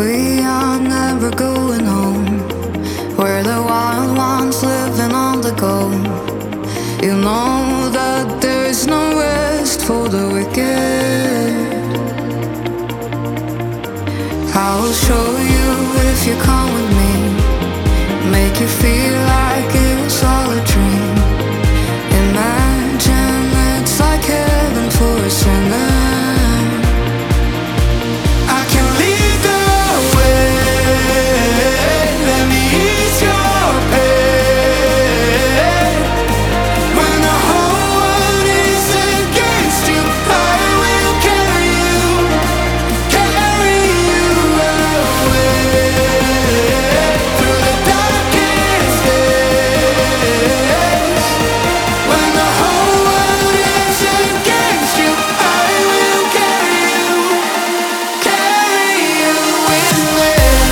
We are never going home. We're the wild ones living on the go. You know that there is no rest for the wicked. I will show you if you come with me. Make you feel like it was all a dream. Imagine it's like heaven for a sinner. I can lead the way. Let me ease your pain. When the whole world is against you, I will carry you away. Through the darkest days. When the whole world is against you, I will carry you with me.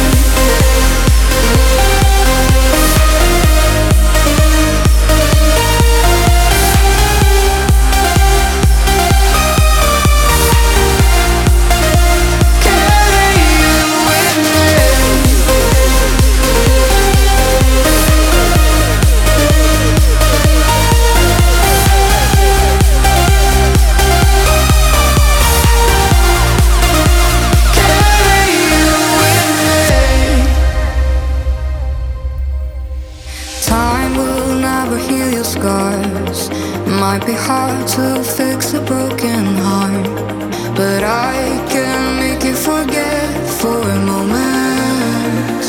Time will never heal your scars. Might be hard to fix a broken heart, but I can make you forget for a moment.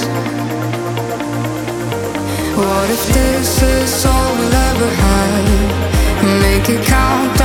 What if this is all we'll ever have? Make it count